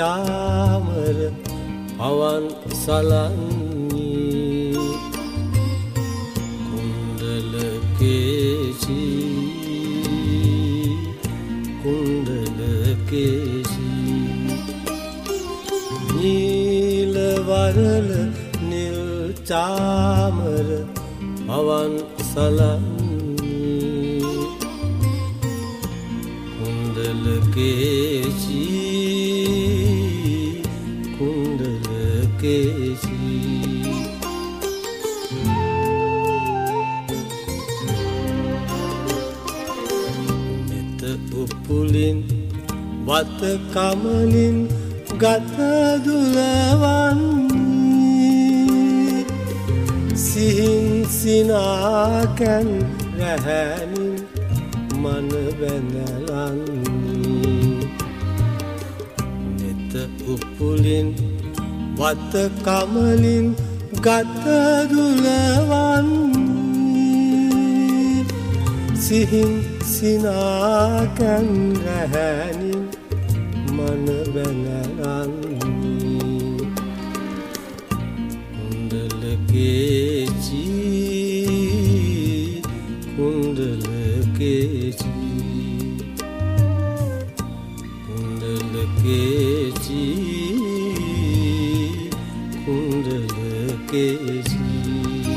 චාමර පවන් සලන්නේ කුණ්ඩල කේසී කුණ්ඩල කේසී නීල වරල නිල් චාමර පවන් සලන්නේ කුණ්ඩල කේසී කුණ්ඩල කේසී මෙත උපුලින් වත කමලින් ගත දුලවන්නේ සිහින් සිනාකැන් රැහැනින් මන බැඳලන්නේ නෙත උපුලින් වත කමලින් ගත දුලවන්නේ සිහින් සිනාකැන් රැහැනින් මන බැඳලන්නේ කුණ්ඩල කේසී කුණ්ඩල කේසී කුණ්ඩල කේසී කුණ්ඩල කේසී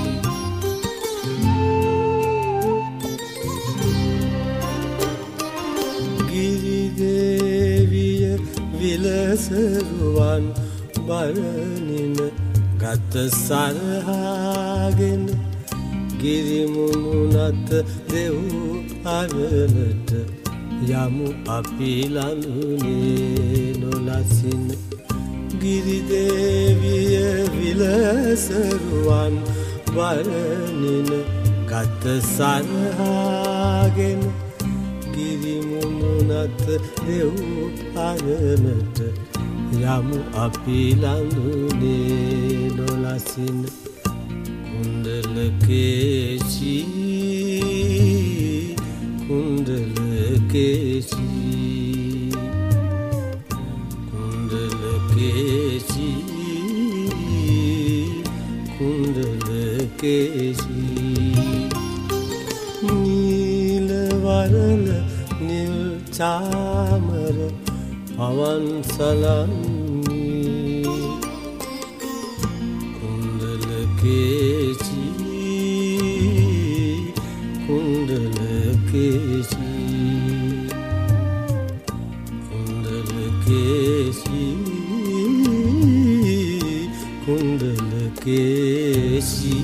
ගිරි දේවිය විලසරුවන් බරණින ගත සරහාගෙන ගිරිමුණුනත දෙව් අරණට යමු අපි ළඟුනේ නොලසින ගිරිදේවිය විලසරුවන් වරණින ගත සරහාගෙන ගිරිමුණුනත දෙව් අරණට යමු අපි ළඟුනේ නොලසින කුණ්ඩල කේසී කුණ්ඩල කේසී කුණ්ඩල කේසී කුණ්ඩල කේසී නීල වරල නිල් චාමර පවන් සලන්නේ කුණ්ඩල කේසී කුණ්ඩල කේසී කුණ්ඩල කේසී කුණ්ඩල කේසී